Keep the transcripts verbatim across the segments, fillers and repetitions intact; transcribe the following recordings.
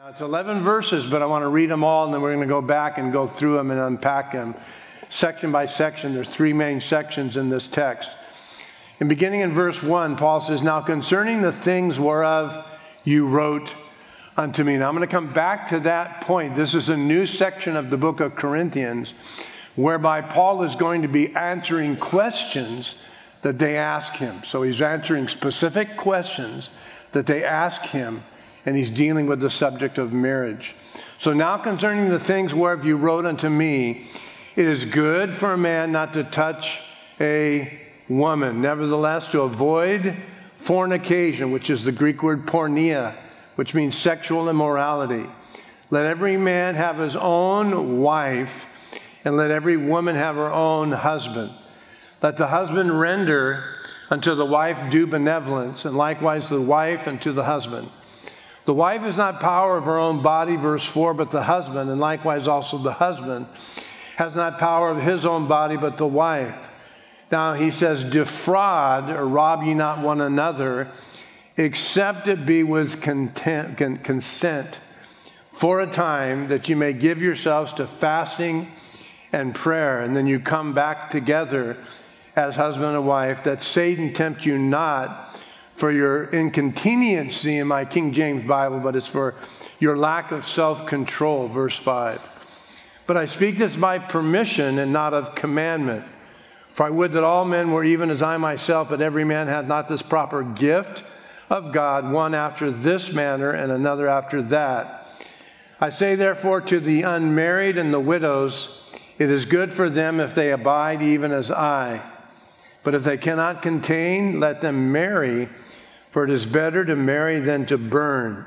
It's eleven verses, but I want to read them all, and then we're going to go back and go through them and unpack them section by section. There's three main sections in this text. And beginning in verse one, Paul says, "Now concerning the things whereof you wrote unto me." Now I'm going to come back to that point. This is a new section of the book of Corinthians, whereby Paul is going to be answering questions that they ask him. So he's answering specific questions that they ask him, and he's dealing with the subject of marriage. "So now concerning the things whereof you wrote unto me, it is good for a man not to touch a woman. Nevertheless, to avoid fornication," which is the Greek word porneia, which means sexual immorality. "Let every man have his own wife, and let every woman have her own husband. Let the husband render unto the wife due benevolence, and likewise the wife unto the husband. The wife is not power of her own body," verse four, "but the husband, and likewise also the husband, has not power of his own body, but the wife. Now he says, defraud or rob ye not one another, except it be with content, con- consent, for a time, that you may give yourselves to fasting and prayer, and then you come back together as husband and wife, that Satan tempt you not for your inconveniency," in my King James Bible, but it's for your lack of self-control, verse five. "But I speak this by permission and not of commandment. For I would that all men were even as I myself, but every man hath not this proper gift of God, one after this manner and another after that. I say therefore to the unmarried and the widows, it is good for them if they abide even as I. But if they cannot contain, let them marry, for it is better to marry than to burn.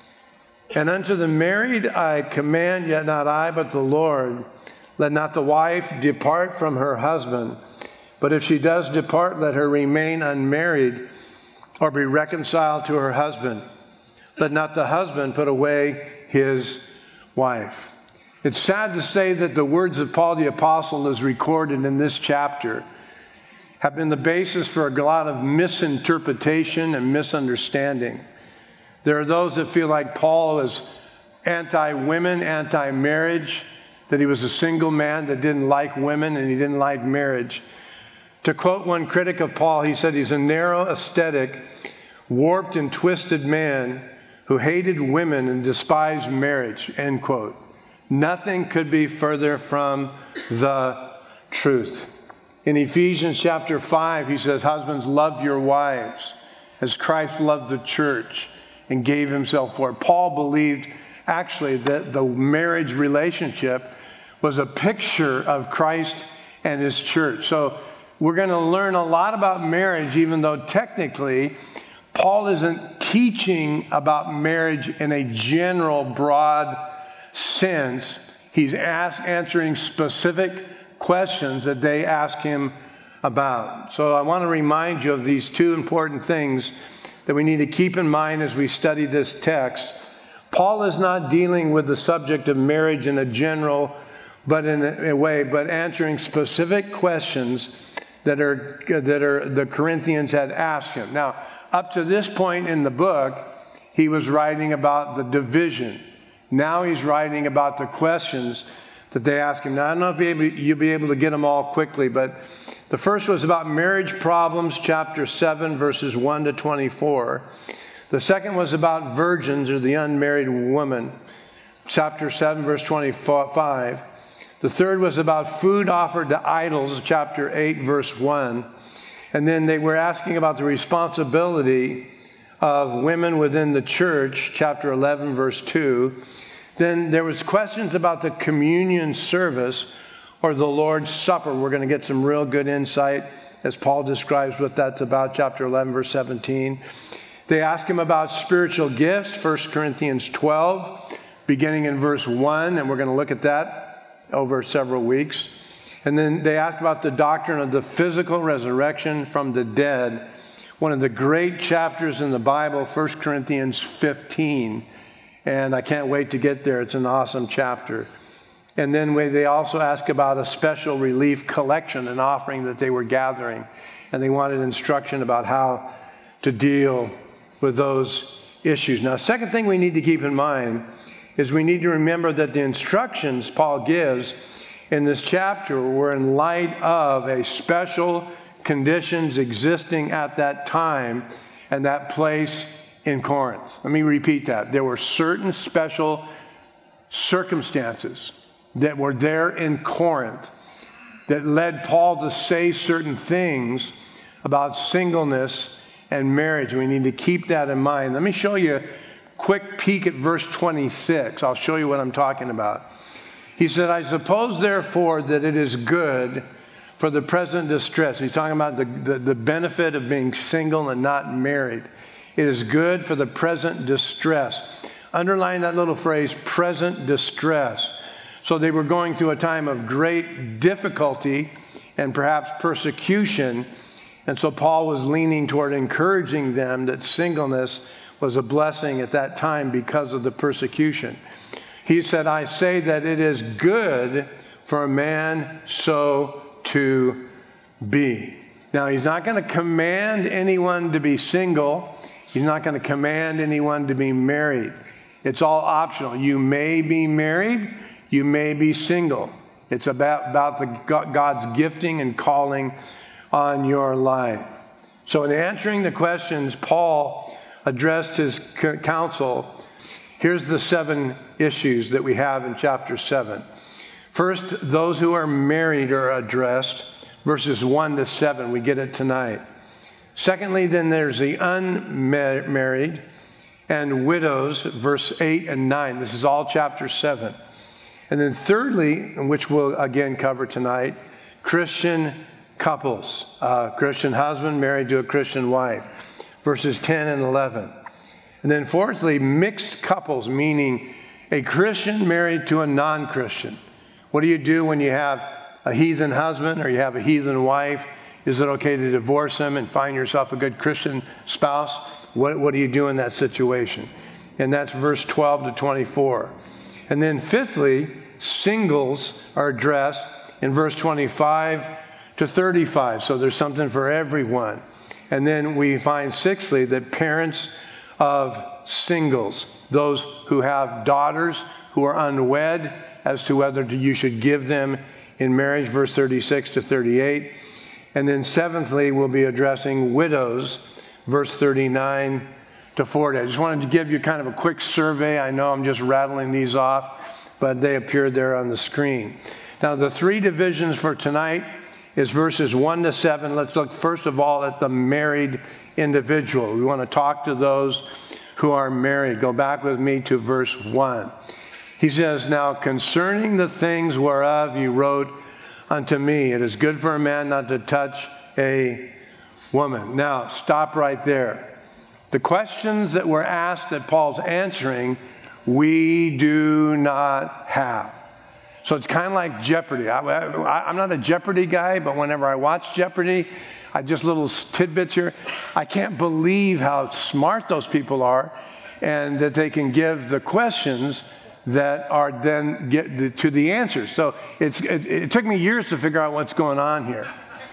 And unto the married I command, yet not I, but the Lord, let not the wife depart from her husband. But if she does depart, let her remain unmarried, or be reconciled to her husband. Let not the husband put away his wife." It's sad to say that the words of Paul the Apostle, as recorded in this chapter, have been the basis for a lot of misinterpretation and misunderstanding. There are those that feel like Paul is anti-women, anti-marriage, that he was a single man that didn't like women and he didn't like marriage. To quote one critic of Paul, he said he's a narrow, aesthetic, warped and twisted man who hated women and despised marriage, end quote. Nothing could be further from the truth. In Ephesians chapter five, he says, "Husbands, love your wives as Christ loved the church and gave himself for it." Paul believed actually that the marriage relationship was a picture of Christ and his church. So we're going to learn a lot about marriage, even though technically Paul isn't teaching about marriage in a general, broad sense. He's ask, answering specific questions that they ask him about. So I want to remind you of these two important things that we need to keep in mind as we study this text. Paul is not dealing with the subject of marriage in a general but in a way, but answering specific questions that are that are the Corinthians had asked him. Now, up to this point in the book, he was writing about the division. Now he's writing about the questions that they ask him. Now, I don't know if you'll be able to get them all quickly, but the first was about marriage problems, chapter seven, verses one to twenty-four. The second was about virgins, or the unmarried woman, chapter seven, verse twenty-five. The third was about food offered to idols, chapter eight, verse one. And then they were asking about the responsibility of women within the church, chapter eleven, verse two. Then there was questions about the communion service, or the Lord's Supper. We're going to get some real good insight as Paul describes what that's about, chapter eleven, verse seventeen. They ask him about spiritual gifts, First Corinthians twelve, beginning in verse one, and we're going to look at that over several weeks. And then they ask about the doctrine of the physical resurrection from the dead, one of the great chapters in the Bible, First Corinthians fifteen. And I can't wait to get there. It's an awesome chapter. And then they also ask about a special relief collection, an offering that they were gathering. And they wanted instruction about how to deal with those issues. Now, second thing we need to keep in mind is we need to remember that the instructions Paul gives in this chapter were in light of a special conditions existing at that time and that place in Corinth. Let me repeat that. There were certain special circumstances that were there in Corinth that led Paul to say certain things about singleness and marriage. We need to keep that in mind. Let me show you a quick peek at verse twenty-six. I'll show you what I'm talking about. He said, I suppose, therefore, that it is good for the present distress. He's talking about the, the, the benefit of being single and not married. It is good for the present distress. Underline that little phrase, present distress. So they were going through a time of great difficulty and perhaps persecution. And so Paul was leaning toward encouraging them that singleness was a blessing at that time because of the persecution. He said, I say that it is good for a man so to be. Now, he's not going to command anyone to be single. He's not going to command anyone to be married. It's all optional. You may be married. You may be single. It's about, about the God's gifting and calling on your life. So in answering the questions, Paul addressed his counsel. Here's the seven issues that we have in chapter seven. First, those who are married are addressed, verses one to seven. We get it tonight. Secondly, then there's the unmarried and widows, verse eight and nine. This is all chapter seven. And then thirdly, which we'll again cover tonight, Christian couples, a Christian husband married to a Christian wife, verses ten and eleven. And then fourthly, mixed couples, meaning a Christian married to a non-Christian. What do you do when you have a heathen husband or you have a heathen wife? Is it okay to divorce them and find yourself a good Christian spouse? What, what do you do in that situation? And that's verse twelve to twenty-four. And then fifthly, singles are addressed in verse twenty-five to thirty-five. So there's something for everyone. And then we find sixthly that parents of singles, those who have daughters who are unwed, as to whether you should give them in marriage, verse thirty-six to thirty-eight. And then seventhly, we'll be addressing widows, verse thirty-nine to forty. I just wanted to give you kind of a quick survey. I know I'm just rattling these off, but they appeared there on the screen. Now, the three divisions for tonight is verses one to seven. Let's look first of all at the married individual. We want to talk to those who are married. Go back with me to verse one. He says, now concerning the things whereof you wrote unto me, it is good for a man not to touch a woman. Now, stop right there. The questions that were asked that Paul's answering, we do not have. So it's kind of like Jeopardy. I, I, I'm not a Jeopardy guy, but whenever I watch Jeopardy, I just little tidbits here. I can't believe how smart those people are and that they can give the questions that are then get the, to the answers. So it's, it, it took me years to figure out what's going on here.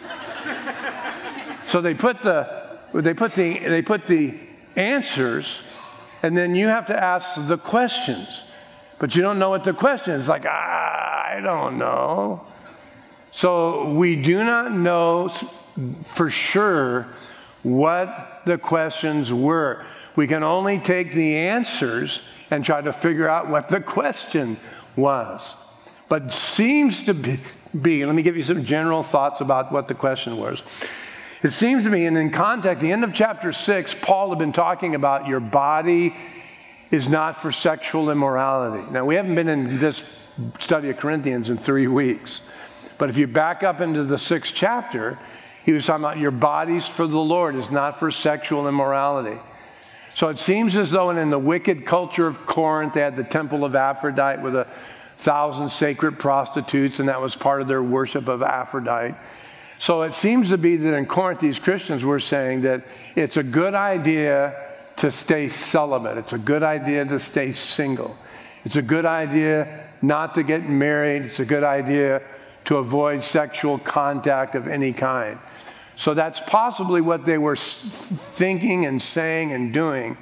So they put the they put the they put the answers, and then you have to ask the questions, but you don't know what the question is. It's like, ah, I don't know. So we do not know for sure what the questions were. We can only take the answers and try to figure out what the question was. But seems to be, be, let me give you some general thoughts about what the question was. It seems to me, and in context, the end of chapter six, Paul had been talking about your body is not for sexual immorality. Now, we haven't been in this study of Corinthians in three weeks. But if you back up into the sixth chapter, he was talking about your bodies for the Lord is not for sexual immorality. So it seems as though in the wicked culture of Corinth, they had the temple of Aphrodite with a thousand sacred prostitutes, and that was part of their worship of Aphrodite. So it seems to be that in Corinth, these Christians were saying that it's a good idea to stay celibate. It's a good idea to stay single. It's a good idea not to get married. It's a good idea to avoid sexual contact of any kind. So that's possibly what they were thinking and saying and doing.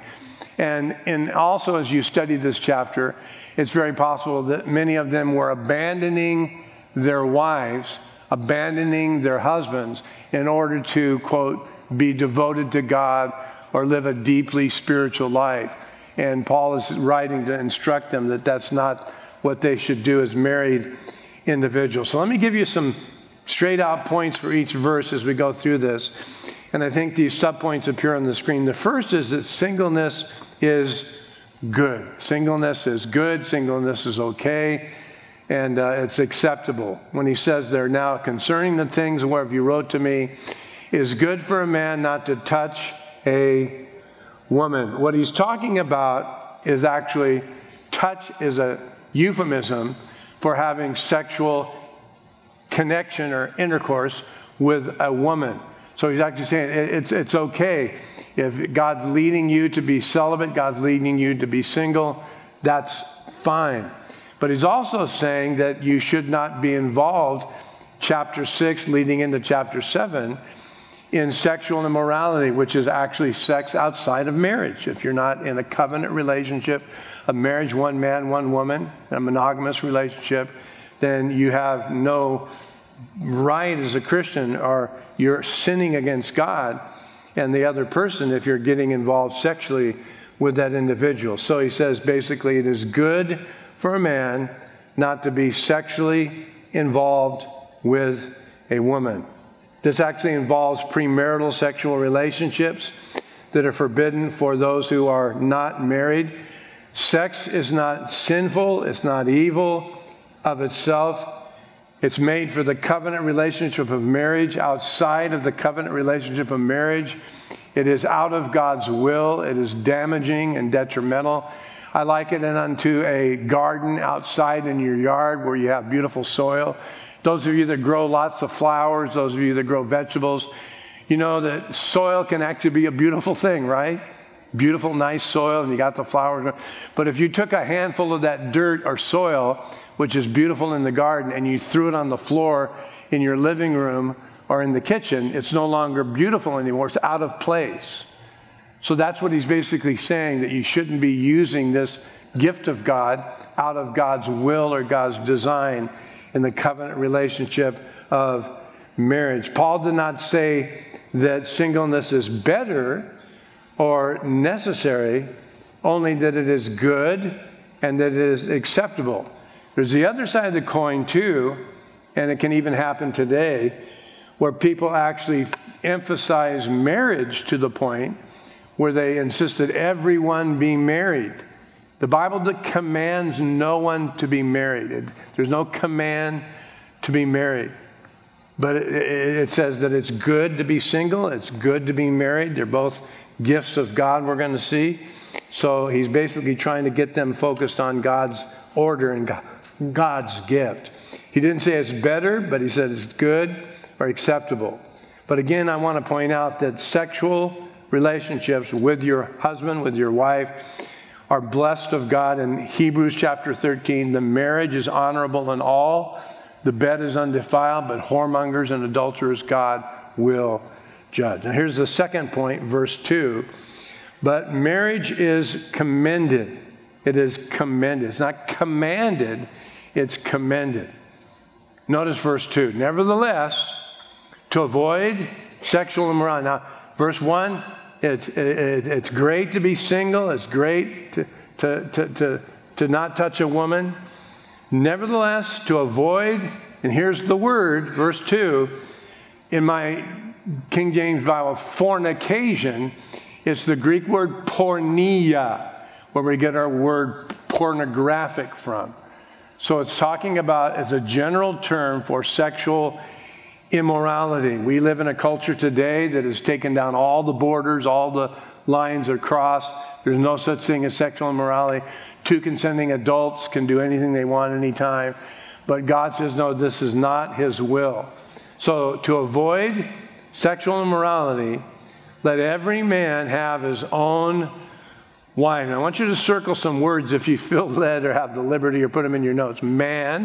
And, and also, as you study this chapter, it's very possible that many of them were abandoning their wives, abandoning their husbands in order to, quote, be devoted to God or live a deeply spiritual life. And Paul is writing to instruct them that that's not what they should do as married individuals. So let me give you some straight out points for each verse as we go through this. And I think these subpoints appear on the screen. The first is that singleness is good. Singleness is good. Singleness is okay. And uh, it's acceptable. When he says there, now concerning the things whereof you wrote to me, it is good for a man not to touch a woman. What he's talking about is actually, touch is a euphemism for having sexual connection or intercourse with a woman. So he's actually saying it's, it's okay. If God's leading you to be celibate, God's leading you to be single, that's fine. But he's also saying that you should not be involved, chapter six leading into chapter seven, in sexual immorality, which is actually sex outside of marriage. If you're not in a covenant relationship, a marriage, one man, one woman, a monogamous relationship, then you have no right as a Christian, or you're sinning against God and the other person if you're getting involved sexually with that individual. So he says basically it is good for a man not to be sexually involved with a woman. This actually involves premarital sexual relationships that are forbidden for those who are not married. Sex is not sinful. It's not evil of itself. It's made for the covenant relationship of marriage. Outside of the covenant relationship of marriage, it is out of God's will. It is damaging and detrimental. I liken it unto a garden outside in your yard where you have beautiful soil. Those of you that grow lots of flowers, those of you that grow vegetables, you know that soil can actually be a beautiful thing, right? Beautiful, nice soil, and you got the flowers. But if you took a handful of that dirt or soil, which is beautiful in the garden, and you threw it on the floor in your living room or in the kitchen, it's no longer beautiful anymore. It's out of place. So that's what he's basically saying, that you shouldn't be using this gift of God out of God's will or God's design in the covenant relationship of marriage. Paul did not say that singleness is better or necessary, only that it is good and that it is acceptable. There's the other side of the coin too, and it can even happen today, where people actually emphasize marriage to the point where they insist that everyone be married. The Bible commands no one to be married. It, there's no command to be married. But it, it says that it's good to be single. It's good to be married. They're both gifts of God, we're going to see. So he's basically trying to get them focused on God's order and God's gift. He didn't say it's better, but he said it's good or acceptable. But again, I want to point out that sexual relationships with your husband, with your wife, are blessed of God. In Hebrews chapter thirteen, the marriage is honorable in all. The bed is undefiled, but whoremongers and adulterers God will judge. Now here's the second point, verse two. But marriage is commended. It is commended. It's not commanded, it's commended. Notice verse two. Nevertheless, to avoid sexual immorality. Now, verse one, It's, it, it's great to be single. It's great to, to, to, to, to not touch a woman. Nevertheless, to avoid, and here's the word, verse two, in my King James Bible, fornication, it's the Greek word porneia, where we get our word pornographic from. So it's talking about, as a general term for sexual immorality. We live in a culture today that has taken down all the borders, all the lines are crossed. There's no such thing as sexual immorality. Two consenting adults can do anything they want anytime. But God says, no, this is not his will. So to avoid sexual immorality, let every man have his own wife. And I want you to circle some words if you feel led or have the liberty, or put them in your notes. Man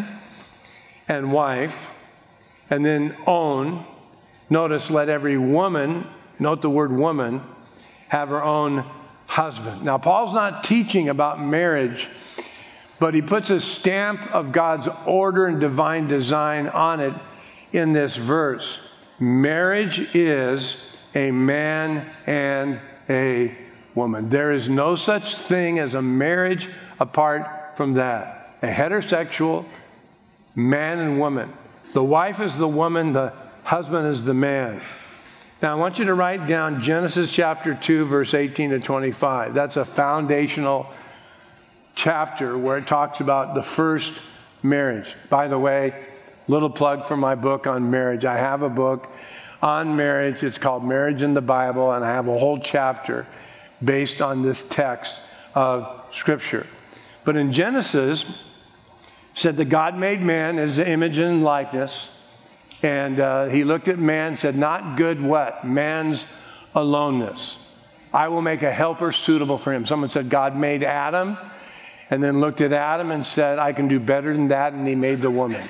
and wife. And then own. Notice, let every woman, note the word woman, have her own husband. Now, Paul's not teaching about marriage, but he puts a stamp of God's order and divine design on it in this verse. Marriage is a man and a woman. There is no such thing as a marriage apart from that. A heterosexual man and woman. The wife is the woman, the husband is the man. Now, I want you to write down Genesis chapter two, verse eighteen to twenty-five. That's a foundational chapter where it talks about the first marriage. By the way, little plug for my book on marriage. I have a book on marriage. It's called Marriage in the Bible, and I have a whole chapter based on this text of Scripture. But in Genesis, it said that God made man as the image and likeness. And uh, he looked at man and said, not good what? Man's aloneness. I will make a helper suitable for him. Someone said God made Adam and then looked at Adam and said, I can do better than that, and he made the woman.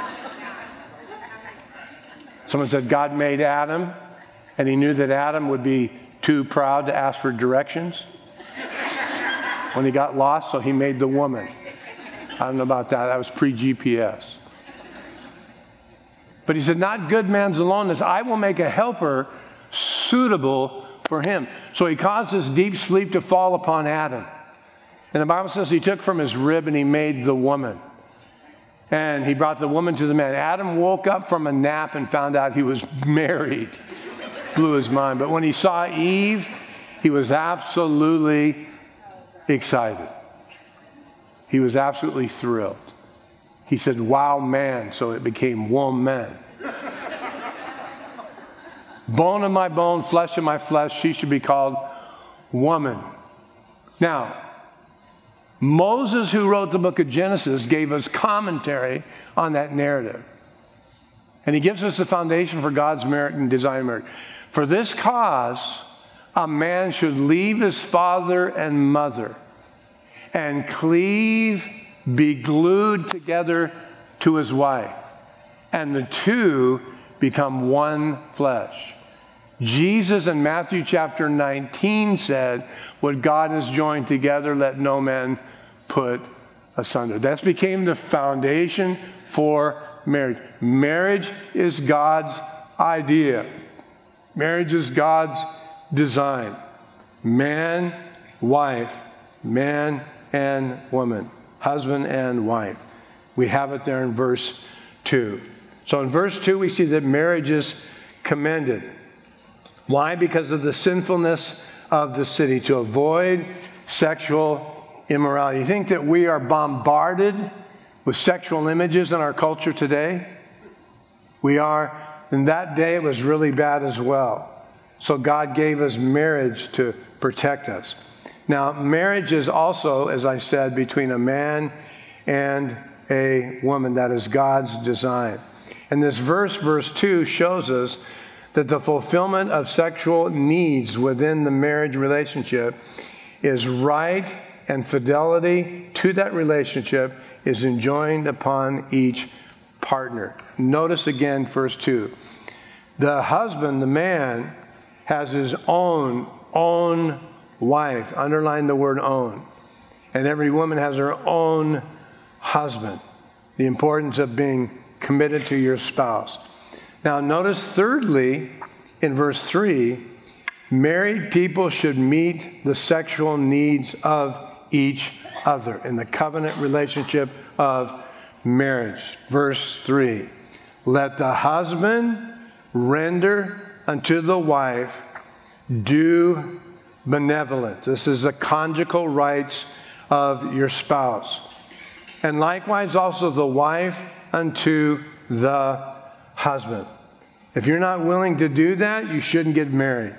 Someone said God made Adam and he knew that Adam would be too proud to ask for directions when he got lost, so he made the woman. I don't know about that. That was pre-G P S. But he said, not good man's aloneness. I will make a helper suitable for him. So he caused this deep sleep to fall upon Adam. And the Bible says he took from his rib and he made the woman. And he brought the woman to the man. Adam woke up from a nap and found out he was married. Blew his mind. But when he saw Eve, he was absolutely excited. He was absolutely thrilled. He said, wow, man, so it became woman. Bone of my bone, flesh of my flesh, she should be called woman. Now, Moses, who wrote the book of Genesis, gave us commentary on that narrative. And he gives us the foundation for God's merit and design merit. For this cause, a man should leave his father and mother and cleave, be glued together to his wife, and the two become one flesh. Jesus in Matthew chapter nineteen said, what God has joined together, let no man put asunder. That became the foundation for marriage. Marriage is God's idea. Marriage is God's design. Man, wife, man and woman. Husband and wife. We have it there in verse two. So in verse two, we see that marriage is commended. Why? Because of the sinfulness of the city, to avoid sexual immorality. You think that we are bombarded with sexual images in our culture today? We are. In that day, it was really bad as well. So God gave us marriage to protect us. Now, marriage is also, as I said, between a man and a woman. That is God's design. And this verse, verse two, shows us that the fulfillment of sexual needs within the marriage relationship is right, and fidelity to that relationship is enjoined upon each partner. Notice again, verse two. The husband, the man, has his own, own wife. Underline the word own. And every woman has her own husband. The importance of being committed to your spouse. Now notice thirdly, in verse three, married people should meet the sexual needs of each other in the covenant relationship of marriage. Verse three, let the husband render unto the wife due benevolence. This is the conjugal rights of your spouse. And likewise also the wife unto the husband. If you're not willing to do that, you shouldn't get married.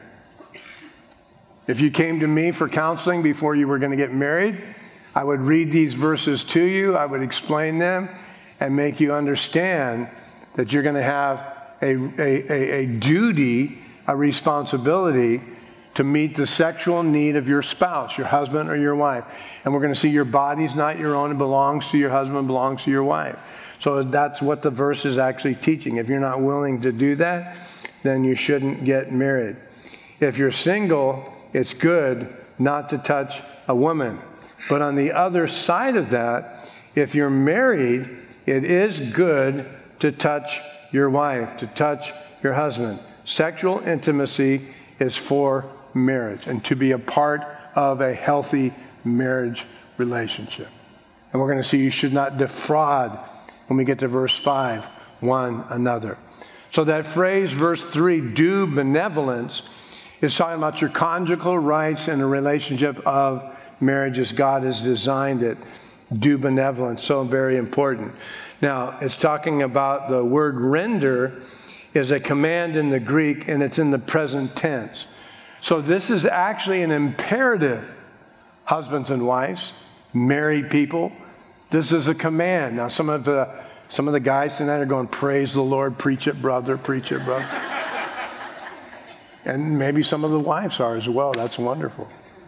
If you came to me for counseling before you were going to get married, I would read these verses to you, I would explain them, and make you understand that you're going to have a, a, a, a duty, a responsibility to meet the sexual need of your spouse, your husband or your wife. And we're going to see your body's not your own, it belongs to your husband, belongs to your wife. So that's what the verse is actually teaching. If you're not willing to do that, then you shouldn't get married. If you're single, it's good not to touch a woman. But on the other side of that, if you're married, it is good to touch your wife, to touch your husband. Sexual intimacy is for marriage and to be a part of a healthy marriage relationship. And we're going to see you should not defraud when we get to verse five, one another. So that phrase, verse three, do benevolence, is talking about your conjugal rights in a relationship of marriage as God has designed it. Do benevolence, so very important. Now, it's talking about the word render is a command in the Greek, and it's in the present tense. So this is actually an imperative. Husbands and wives, married people, this is a command. Now, some of the some of the guys tonight are going, praise the Lord, preach it, brother, preach it, brother. And maybe some of the wives are as well. That's wonderful.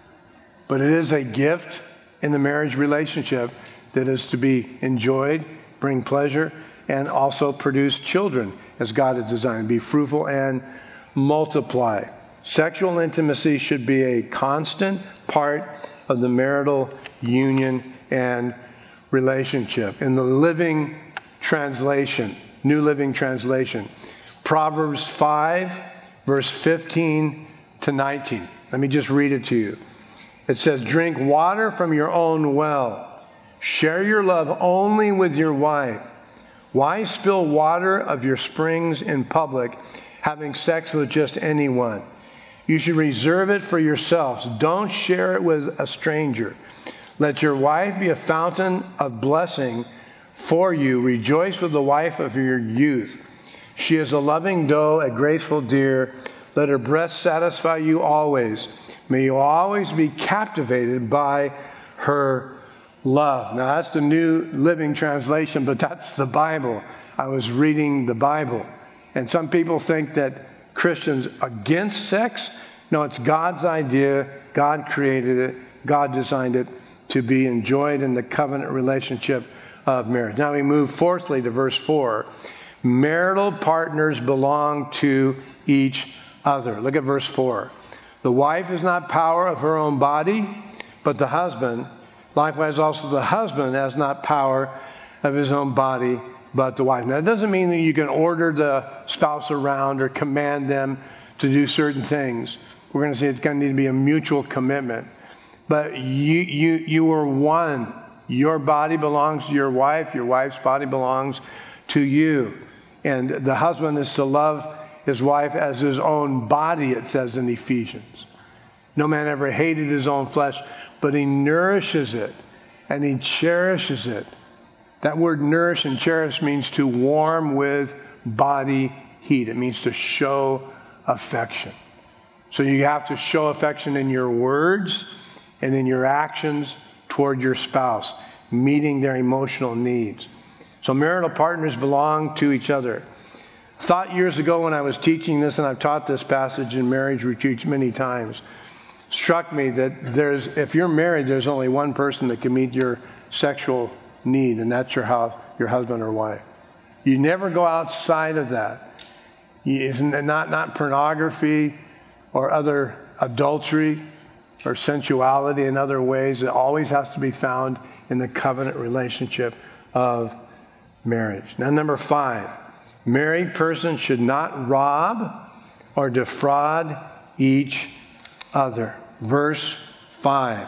But it is a gift in the marriage relationship that is to be enjoyed, bring pleasure, and also produce children as God has designed. Be fruitful and multiply. Sexual intimacy should be a constant part of the marital union and relationship. In the Living Translation, New Living Translation, Proverbs five, verse fifteen to nineteen. Let me just read it to you. It says, drink water from your own well. Share your love only with your wife. Why spill water of your springs in public, having sex with just anyone? You should reserve it for yourselves. Don't share it with a stranger. Let your wife be a fountain of blessing for you. Rejoice with the wife of your youth. She is a loving doe, a graceful deer. Let her breast satisfy you always. May you always be captivated by her love. Now, that's the New Living Translation, but that's the Bible. I was reading the Bible. And some people think that Christians against sex. No, it's God's idea. God created it. God designed it to be enjoyed in the covenant relationship of marriage. Now we move fourthly to verse four. Marital partners belong to each other. Look at verse four. The wife is not power of her own body, but the husband. Likewise, also the husband has not power of his own body, but the wife. Now, that doesn't mean that you can order the spouse around or command them to do certain things. We're going to see it's going to need to be a mutual commitment. But you, you, you are one. Your body belongs to your wife. Your wife's body belongs to you. And the husband is to love his wife as his own body, it says in Ephesians. No man ever hated his own flesh, but he nourishes it and he cherishes it. That word nourish and cherish means to warm with body heat. It means to show affection. So you have to show affection in your words and in your actions toward your spouse, meeting their emotional needs. So marital partners belong to each other. I thought years ago when I was teaching this, and I've taught this passage in marriage retreats many times, struck me that there's, if you're married, there's only one person that can meet your sexual need, and that's your house, your husband or wife. You never go outside of that. You, it's not, not pornography or other adultery or sensuality in other ways. It always has to be found in the covenant relationship of marriage. Now, number five, married persons should not rob or defraud each other. Verse five.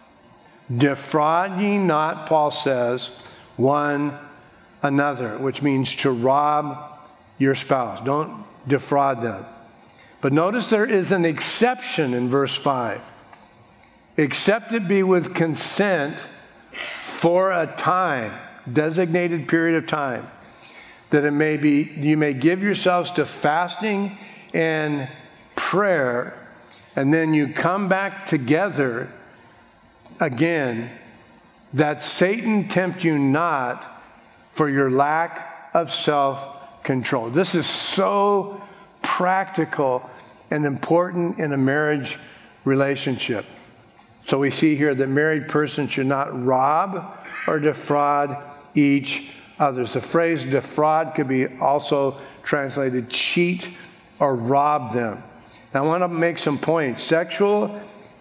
Defraud ye not, Paul says, one another, which means to rob your spouse. Don't defraud them. But notice there is an exception in verse five. Except it be with consent for a time, designated period of time, that it may be, you may give yourselves to fasting and prayer, and then you come back together again, that Satan tempt you not for your lack of self-control. This is so practical and important in a marriage relationship. So we see here that married persons should not rob or defraud each other. The phrase defraud could be also translated cheat or rob them. Now I want to make some points. Sexual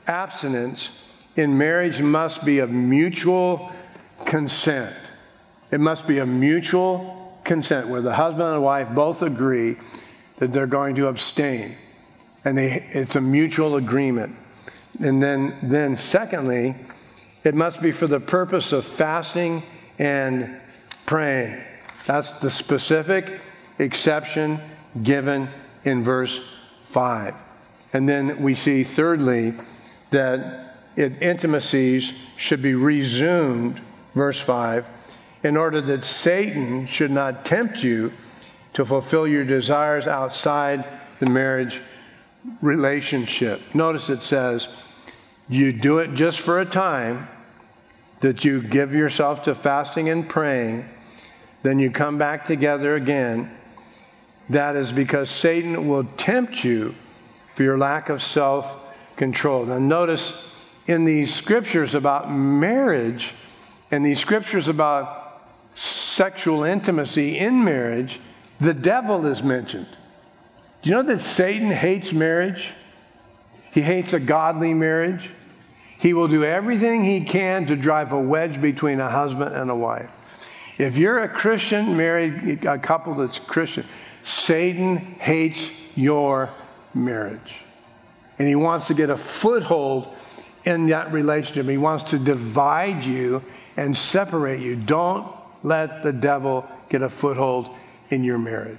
abstinence in marriage must be of mutual consent. It must be a mutual consent where the husband and the wife both agree that they're going to abstain. And they, it's a mutual agreement. And then, then secondly, it must be for the purpose of fasting and praying. That's the specific exception given in verse five. And then we see thirdly that it, intimacies should be resumed, verse five, in order that Satan should not tempt you to fulfill your desires outside the marriage relationship. Notice it says, you do it just for a time, that you give yourself to fasting and praying, then you come back together again. That is because Satan will tempt you for your lack of self-control. Now notice in these scriptures about marriage and these scriptures about sexual intimacy in marriage, the devil is mentioned. Do you know that Satan hates marriage? He hates a godly marriage. He will do everything he can to drive a wedge between a husband and a wife. If you're a Christian, married, a couple that's Christian, Satan hates your marriage. And he wants to get a foothold in that relationship. He wants to divide you and separate you. Don't let the devil get a foothold in your marriage.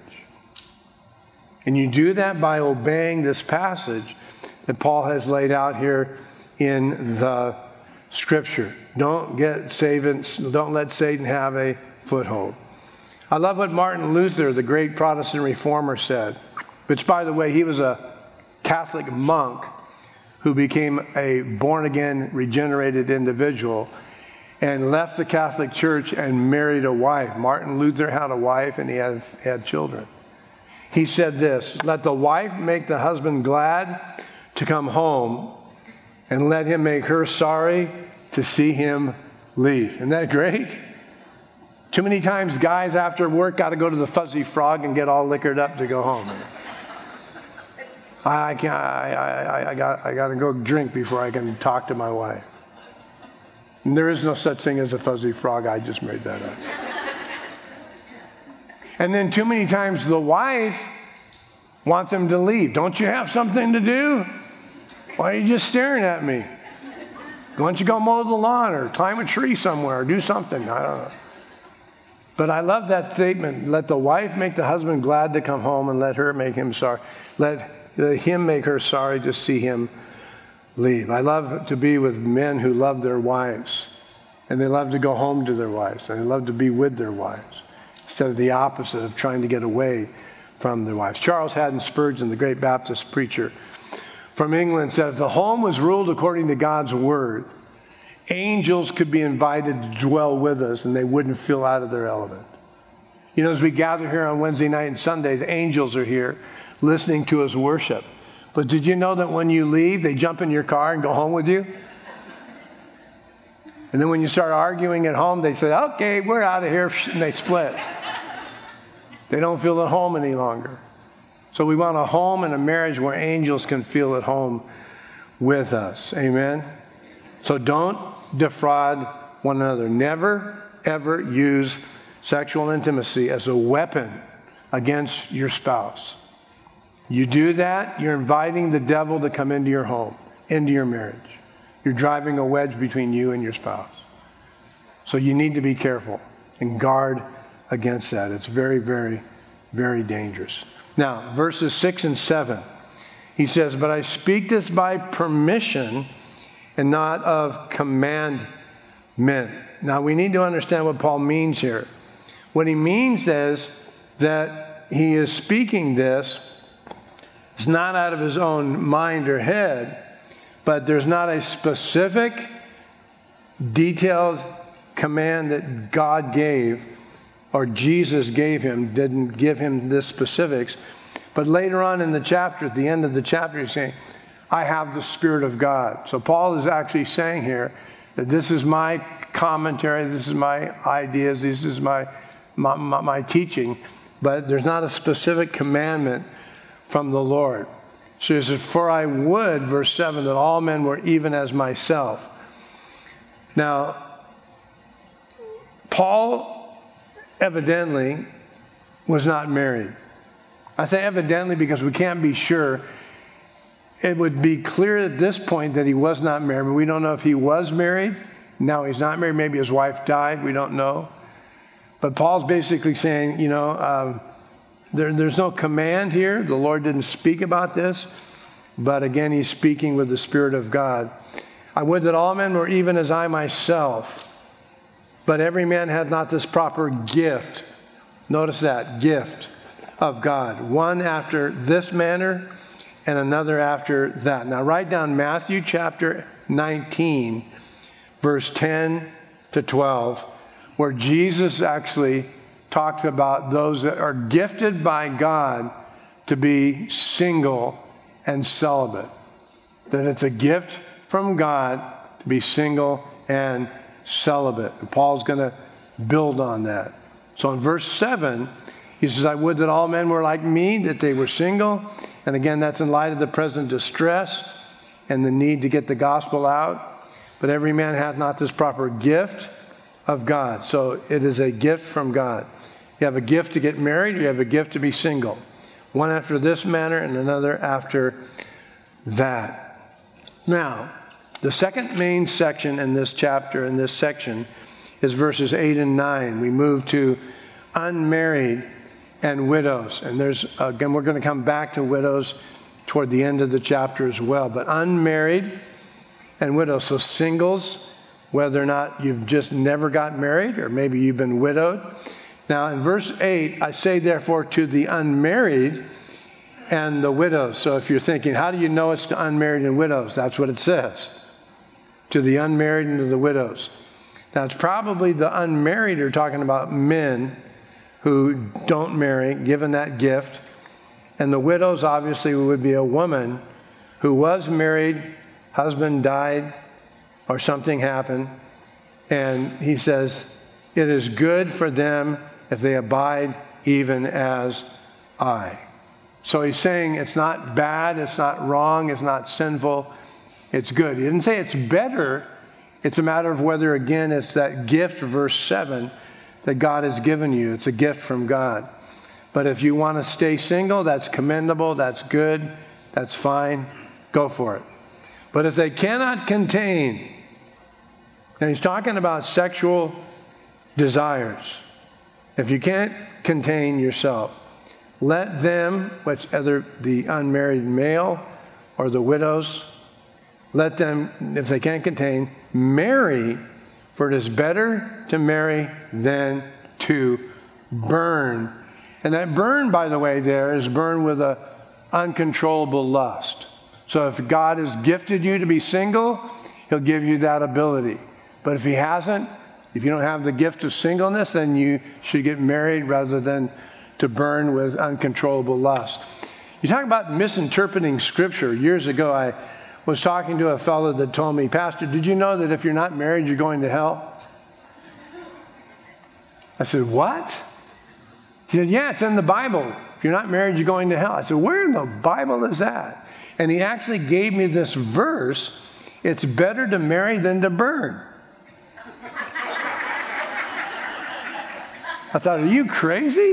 And you do that by obeying this passage that Paul has laid out here in the scripture. Don't get Satan, don't let Satan have a foothold. I love what Martin Luther, the great Protestant reformer, said, which, by the way, he was a Catholic monk who became a born-again, regenerated individual and left the Catholic Church and married a wife. Martin Luther had a wife and he had, had children. He said this, let the wife make the husband glad to come home and let him make her sorry to see him leave. Isn't that great? Too many times guys after work got to go to the Fuzzy Frog and get all liquored up to go home. I can't, I, I, I got, I got to go drink before I can talk to my wife. And there is no such thing as a Fuzzy Frog. I just made that up. And then too many times the wife wants him to leave. Don't you have something to do? Why are you just staring at me? Why don't you go mow the lawn or climb a tree somewhere or do something? I don't know. But I love that statement. Let the wife make the husband glad to come home and let her make him sorry. Let, let him make her sorry to see him leave. I love to be with men who love their wives. And they love to go home to their wives. And they love to be with their wives. Instead of the opposite of trying to get away from their wives. Charles Haddon Spurgeon, the great Baptist preacher from England, said if the home was ruled according to God's word, angels could be invited to dwell with us and they wouldn't feel out of their element. You know, as we gather here on Wednesday night and Sundays, angels are here listening to us worship. But did you know that when you leave, they jump in your car and go home with you? And then when you start arguing at home, they say, okay, we're out of here, and they split. They don't feel at home any longer. So we want a home and a marriage where angels can feel at home with us. Amen? So don't defraud one another. Never, ever use sexual intimacy as a weapon against your spouse. You do that, you're inviting the devil to come into your home, into your marriage. You're driving a wedge between you and your spouse. So you need to be careful and guard against that. It's very, very, very dangerous. Now, verses six and seven, he says, but I speak this by permission and not of commandment. Now, we need to understand what Paul means here. What he means is that he is speaking this, it's not out of his own mind or head, but there's not a specific, detailed command that God gave or Jesus gave him, didn't give him the specifics. But later on in the chapter, at the end of the chapter, he's saying, I have the Spirit of God. So Paul is actually saying here that this is my commentary, this is my ideas, this is my, my, my, my teaching, but there's not a specific commandment from the Lord. So he says, for I would, verse seven, that all men were even as myself. Now, Paul evidently was not married. I say evidently because we can't be sure. It would be clear at this point that he was not married. But we don't know if he was married. Now he's not married. Maybe his wife died. We don't know. But Paul's basically saying, you know, um, there, there's no command here. The Lord didn't speak about this. But again, he's speaking with the Spirit of God. I would that all men were even as I myself. But every man had not this proper gift. Notice that, gift of God. One after this manner and another after that. Now write down Matthew chapter nineteen, verse ten to twelve, where Jesus actually talks about those that are gifted by God to be single and celibate. That it's a gift from God to be single and celibate. And Paul's going to build on that. So in verse seven, he says, I would that all men were like me, that they were single. And again, that's in light of the present distress and the need to get the gospel out. But every man hath not this proper gift of God. So it is a gift from God. You have a gift to get married, you have a gift to be single. One after this manner and another after that. Now, the second main section in this chapter, in this section, is verses eight and nine. We move to unmarried and widows. And there's, again, we're going to come back to widows toward the end of the chapter as well. But unmarried and widows, so singles, whether or not you've just never got married or maybe you've been widowed. Now in verse eight, I say therefore to the unmarried and the widows. So if you're thinking, how do you know it's to unmarried and widows? That's what it says. To the unmarried and to the widows. Now it's probably the unmarried are talking about men who don't marry, given that gift. And the widows obviously would be a woman who was married, husband died, or something happened. And he says, it is good for them if they abide even as I. So he's saying it's not bad, it's not wrong, it's not sinful, it's good. He didn't say it's better. It's a matter of whether, again, it's that gift, verse seven, that God has given you. It's a gift from God. But if you want to stay single, that's commendable, that's good, that's fine, go for it. But if they cannot contain, now he's talking about sexual desires. If you can't contain yourself, let them, whether the unmarried male or the widows, let them, if they can't contain, marry, for it is better to marry than to burn. And that burn, by the way, there is burn with an uncontrollable lust. So if God has gifted you to be single, he'll give you that ability. But if he hasn't, if you don't have the gift of singleness, then you should get married rather than to burn with uncontrollable lust. You talk about misinterpreting Scripture. Years ago, I was talking to a fellow that told me, Pastor, did you know that if you're not married, you're going to hell? I said, what? He said, yeah, it's in the Bible. If you're not married, you're going to hell. I said, where in the Bible is that? And he actually gave me this verse, it's better to marry than to burn. I thought, are you crazy?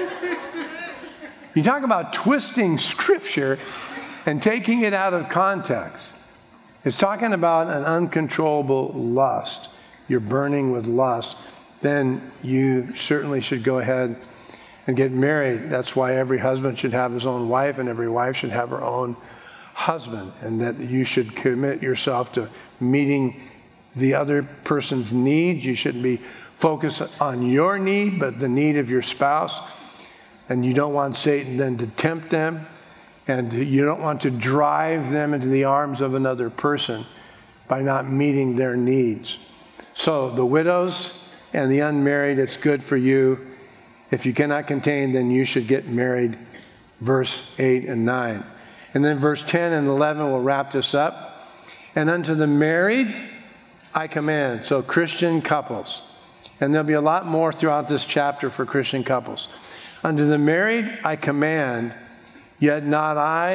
You talk about twisting Scripture and taking it out of context. It's talking about an uncontrollable lust. You're burning with lust. Then you certainly should go ahead and get married. That's why every husband should have his own wife and every wife should have her own husband, and that you should commit yourself to meeting the other person's needs. You shouldn't be focused on your need, but the need of your spouse. And you don't want Satan then to tempt them, and you don't want to drive them into the arms of another person by not meeting their needs. So the widows and the unmarried, it's good for you. If you cannot contain, then you should get married, verse eight and nine. And then verse ten and eleven will wrap this up. And unto the married I command. So Christian couples. And there'll be a lot more throughout this chapter for Christian couples. Unto the married I command, yet not I,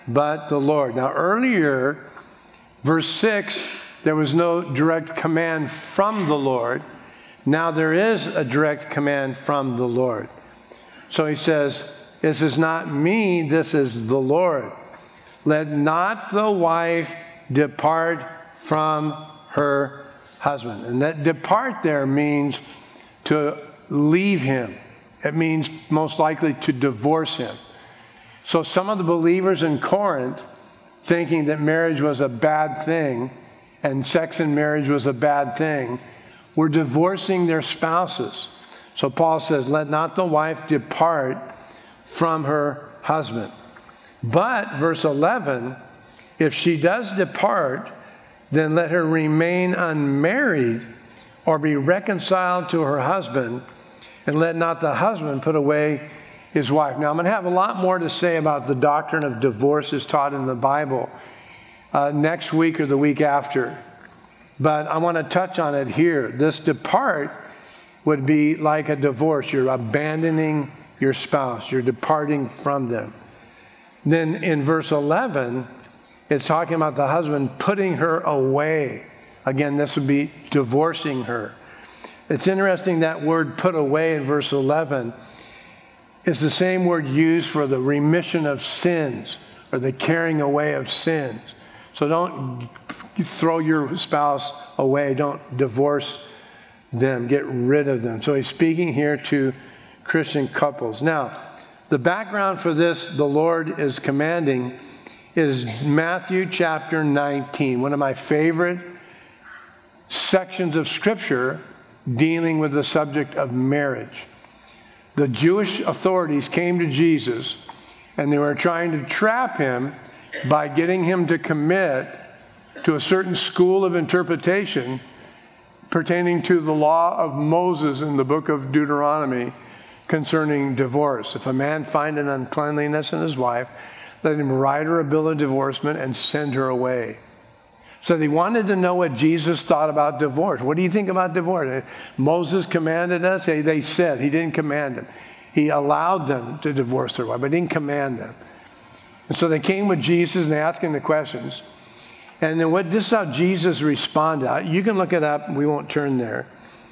but the Lord. Now earlier, verse six, there was no direct command from the Lord. Now there is a direct command from the Lord. So he says, this is not me, this is the Lord. Let not the wife depart from her husband. And that depart there means to leave him. It means most likely to divorce him. So some of the believers in Corinth, thinking that marriage was a bad thing and sex in marriage was a bad thing, were divorcing their spouses. So Paul says, let not the wife depart from her husband. But, verse eleven, if she does depart, then let her remain unmarried or be reconciled to her husband, and let not the husband put away his wife. Now, I'm going to have a lot more to say about the doctrine of divorce as taught in the Bible uh, next week or the week after. But I want to touch on it here. This depart would be like a divorce. You're abandoning your spouse. You're departing from them. Then in verse eleven, it's talking about the husband putting her away. Again, this would be divorcing her. It's interesting that word put away in verse eleven is the same word used for the remission of sins or the carrying away of sins. So don't throw your spouse away. Don't divorce them. Get rid of them. So he's speaking here to Christian couples. Now, the background for this, the Lord is commanding, is Matthew chapter nineteen, one of my favorite sections of Scripture dealing with the subject of marriage. The Jewish authorities came to Jesus, and they were trying to trap him by getting him to commit to a certain school of interpretation pertaining to the law of Moses in the book of Deuteronomy concerning divorce. If a man find an uncleanliness in his wife, let him write her a bill of divorcement and send her away. So they wanted to know what Jesus thought about divorce. What do you think about divorce? Moses commanded us. They said, he didn't command them. He allowed them to divorce their wife, but he didn't command them. And so they came with Jesus and they asked him the questions. And then what, this is how Jesus responded. You can look it up. We won't turn there.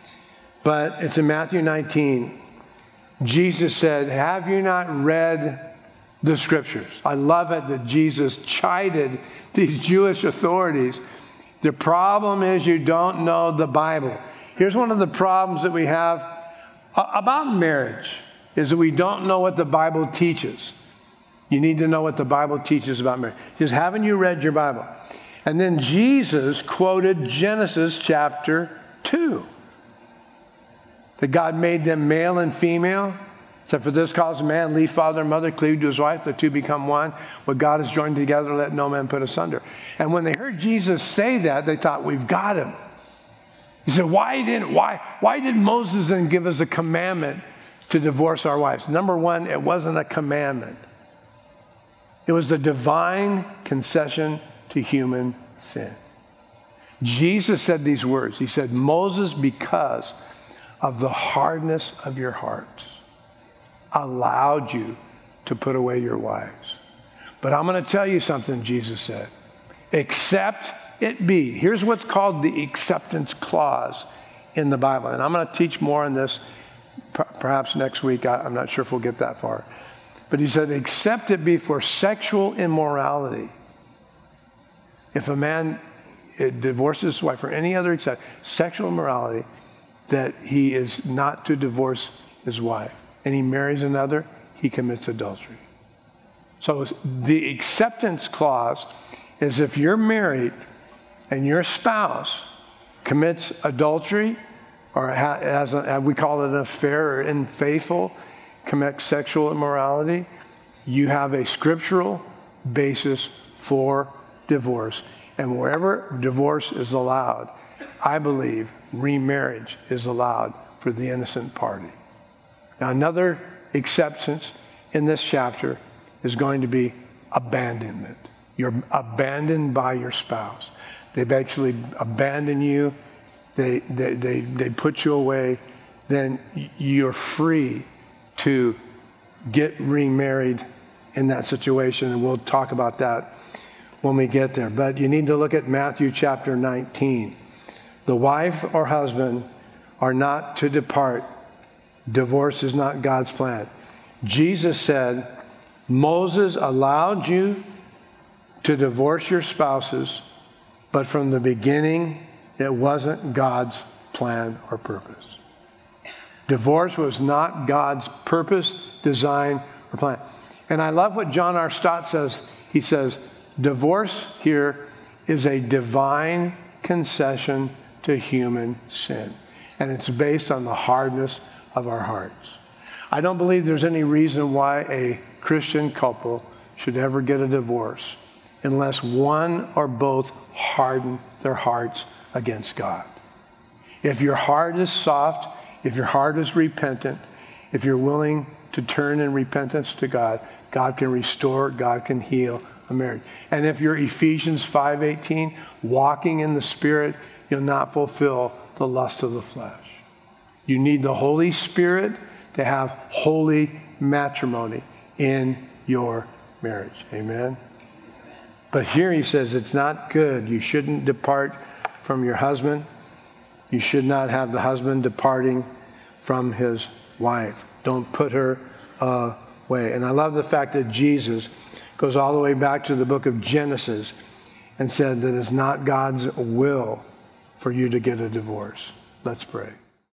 But it's in Matthew nineteen. Jesus said, have you not read the Scriptures? I love it that Jesus chided these Jewish authorities. The problem is you don't know the Bible. Here's one of the problems that we have about marriage, is that we don't know what the Bible teaches. You need to know what the Bible teaches about marriage. Just haven't you read your Bible? And then Jesus quoted Genesis chapter two. That God made them male and female. So for this cause a man leave father and mother, cleave to his wife, the two become one. What God has joined together, let no man put asunder. And when they heard Jesus say that, they thought, we've got him. He said, why didn't why why did Moses then give us a commandment to divorce our wives? Number one, it wasn't a commandment. It was a divine concession to human sin. Jesus said these words. He said, Moses, because of the hardness of your heart, allowed you to put away your wives. But I'm going to tell you something, Jesus said. Except it be. Here's what's called the acceptance clause in the Bible. And I'm going to teach more on this perhaps next week. I'm not sure if we'll get that far. But he said, except it be for sexual immorality. If a man divorces his wife for any other except sexual immorality, that he is not to divorce his wife, and he marries another, he commits adultery. So the acceptance clause is if you're married and your spouse commits adultery, or has a, we call it an affair, or unfaithful, commits sexual immorality, you have a scriptural basis for divorce. And wherever divorce is allowed, I believe remarriage is allowed for the innocent party. Now, another acceptance in this chapter is going to be abandonment. You're abandoned by your spouse. They've actually abandoned you. They, they, they, they put you away. Then you're free to get remarried in that situation, and we'll talk about that when we get there. But you need to look at Matthew chapter nineteen. The wife or husband are not to depart. Divorce is not God's plan. Jesus said, Moses allowed you to divorce your spouses, but from the beginning, it wasn't God's plan or purpose. Divorce was not God's purpose, design, or plan. And I love what John R. Stott says. He says, divorce here is a divine concession to human sin. And it's based on the hardness of our hearts. I don't believe there's any reason why a Christian couple should ever get a divorce unless one or both harden their hearts against God. If your heart is soft, if your heart is repentant, if you're willing to turn in repentance to God, God can restore, God can heal a marriage. And if you're Ephesians five eighteen, walking in the Spirit, you'll not fulfill the lust of the flesh. You need the Holy Spirit to have holy matrimony in your marriage. Amen? But here he says it's not good. You shouldn't depart from your husband. You should not have the husband departing from his wife. Don't put her away. And I love the fact that Jesus goes all the way back to the book of Genesis and said that it's not God's will for you to get a divorce. Let's pray.